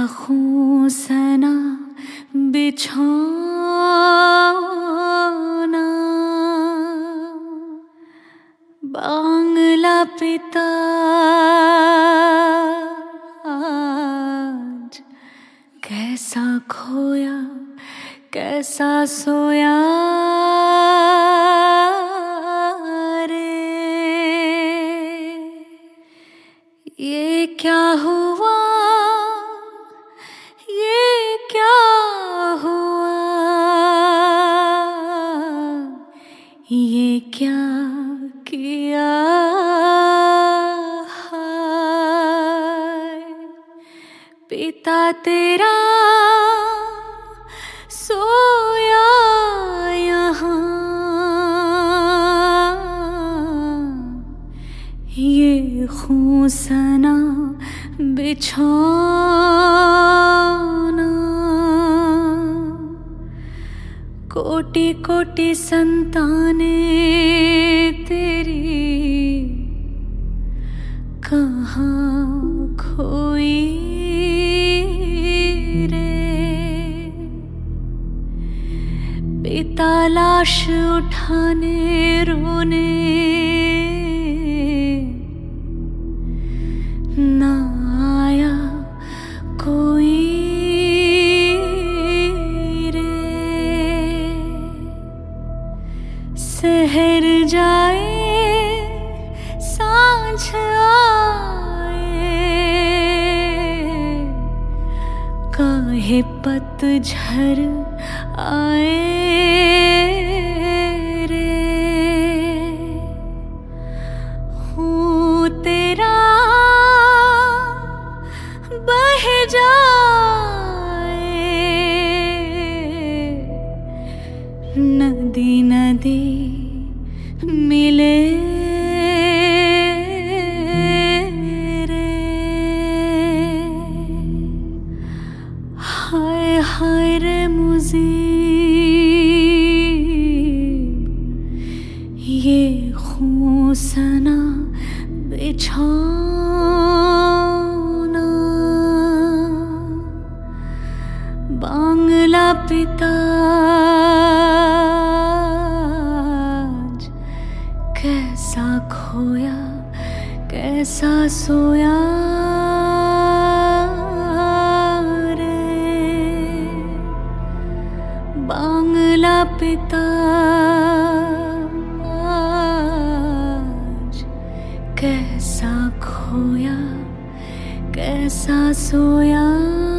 खूं सना बिछौना, बांग्ला पिता आज कैसा खोया कैसा सोया रे। ये क्या हुआ, ये क्या हुआ, ये क्या किया हाय। पिता तेरा सोया यहाँ, ये खूं सना बिछौना। कोटि कोटि संतानें तेरी कहाँ खोई रे। पिता लाश उठाने रोने ना आया कोई रे। सहर जाए सांझ आए, काहे पतझर आए रे। हूँ तेरा बह जाए, नदी नदी मिले रे। हाय हाय रे मुजीब, ये खूं सना बिछौना। बांग्ला पिता आज कैसा खोया कैसा सोया रे। बांग्ला पिता आज कैसा खोया कैसा सोया।